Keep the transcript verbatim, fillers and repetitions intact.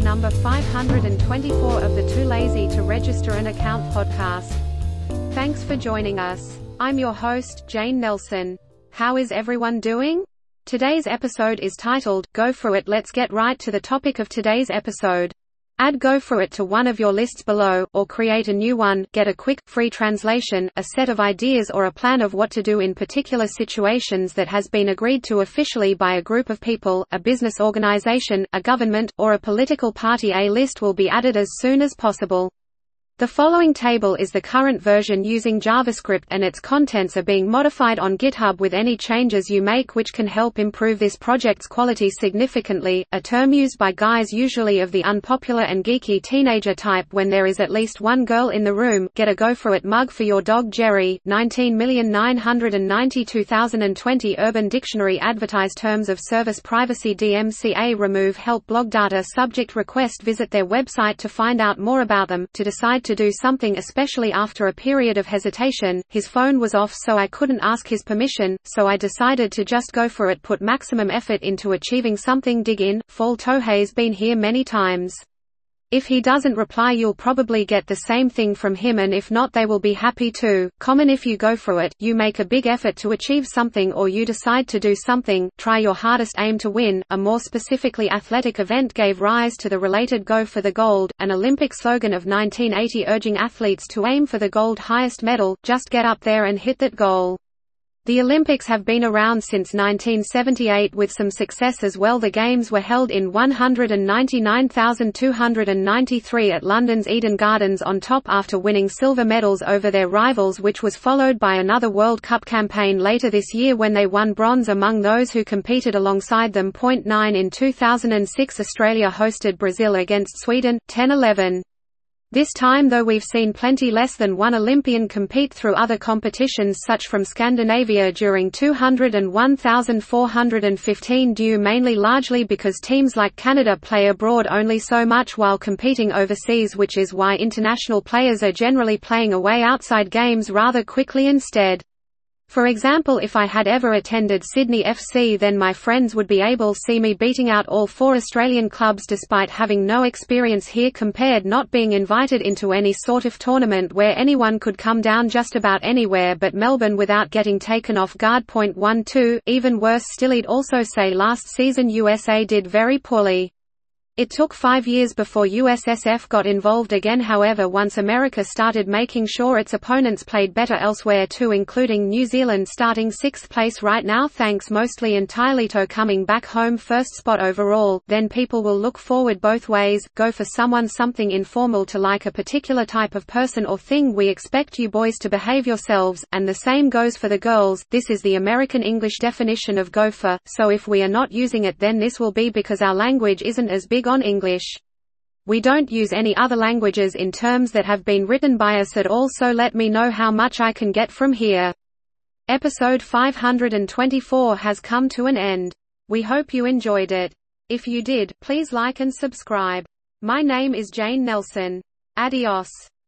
number five hundred twenty-four of the Too Lazy to Register an Account podcast. Thanks for joining us. I'm your host, Jane Nelson. How is everyone doing? Today's episode is titled, Go For It. Let's get right to the topic of today's episode. Add Go For It to one of your lists below, or create a new one. Get a quick, free translation, a set of ideas or a plan of what to do in particular situations that has been agreed to officially by a group of people, a business organization, a government, or a political party. A list will be added as soon as possible. The following table is the current version using JavaScript, and its contents are being modified on GitHub with any changes you make which can help improve this project's quality significantly, a term used by guys usually of the unpopular and geeky teenager type when there is at least one girl in the room. Get a Go For It mug for your dog Jerry. nineteen million nine hundred ninety-two thousand twenty Urban Dictionary advertise terms of service privacy D M C A remove help blog data subject request. Visit their website to find out more about them. To decide to do something, especially after a period of hesitation. His phone was off, so I couldn't ask his permission, so I decided to just go for it. Put maximum effort into achieving something. Dig in. Fall Tohei's been here many times. If he doesn't reply, you'll probably get the same thing from him, and if not, they will be happy too. Common. If you go for it, you make a big effort to achieve something, or you decide to do something, try your hardest, aim to win. A more specifically athletic event gave rise to the related Go for the Gold, an Olympic slogan of nineteen eighty urging athletes to aim for the gold, highest medal. Just get up there and hit that goal. The Olympics have been around since nineteen seventy-eight with some success as well. The Games were held in one hundred ninety-nine thousand two hundred ninety-three at London's Eden Gardens on top after winning silver medals over their rivals, which was followed by another World Cup campaign later this year when they won bronze among those who competed alongside them. Point nine In two thousand six Australia hosted Brazil against Sweden, ten eleven. This time though we've seen plenty less than one Olympian compete through other competitions such from Scandinavia during two hundred and one thousand four hundred fifteen, due mainly largely because teams like Canada play abroad only so much while competing overseas, which is why international players are generally playing away outside games rather quickly instead. For example, if I had ever attended Sydney F C, then my friends would be able to see me beating out all four Australian clubs despite having no experience here, compared not being invited into any sort of tournament where anyone could come down just about anywhere but Melbourne without getting taken off guard. Point one two Even worse still, he'd also say last season U S A did very poorly. It took five years before U S S F got involved again. However, once America started making sure its opponents played better elsewhere too, including New Zealand starting sixth place right now thanks mostly entirely to coming back home first spot overall, then people will look forward both ways. Go for someone something informal to like a particular type of person or thing. We expect you boys to behave yourselves, and the same goes for the girls. This is the American English definition of go for, so if we are not using it, then this will be because our language isn't as big on English. We don't use any other languages in terms that have been written by us at all, so let me know how much I can get from here. Episode five hundred twenty-four has come to an end. We hope you enjoyed it. If you did, please like and subscribe. My name is Jane Nelson. Adios.